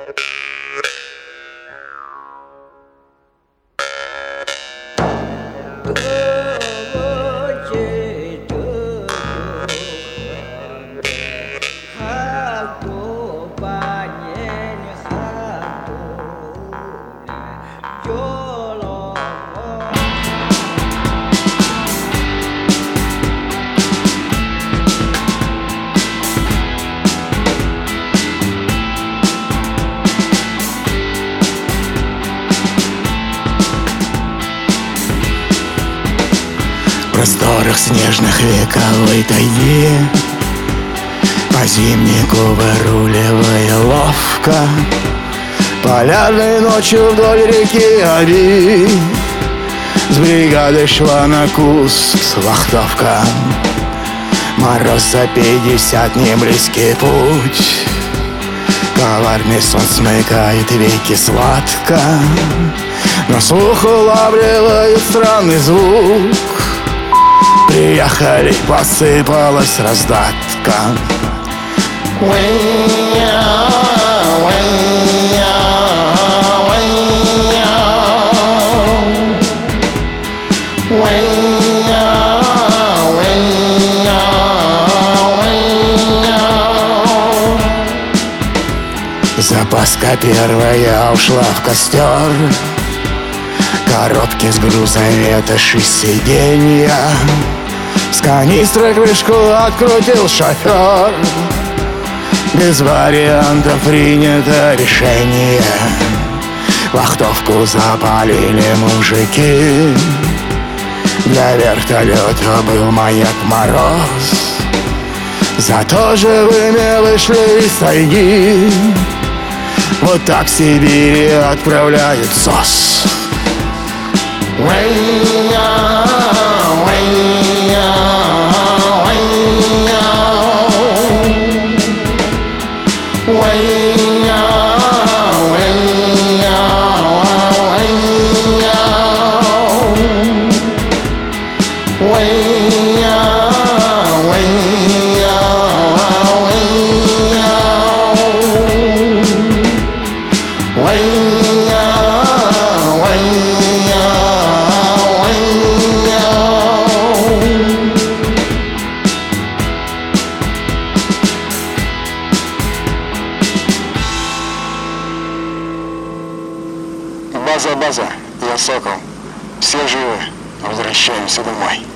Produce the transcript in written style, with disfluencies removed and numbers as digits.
В просторах снежных вековой тайги по зимнику выруливая ловко, полярной ночью вдоль реки Оби с бригадой шла на куст вахтовка. Мороз за 50, не близкий путь, коварный сон смыкает веки сладко, но слух улавливает странный звук. Приехали, посыпалась раздатка. Запаска первая ушла в костер, коробки с грузом ветошь из сиденья, с канистры крышку открутил шофер. Без вариантов принято решение, вахтовку запалили мужики. Для вертолета был маяк мороз, зато живыми вышли из тайги. Вот так в Сибири отправляют СОС. База, я Сокол. Все живы. Возвращаемся домой.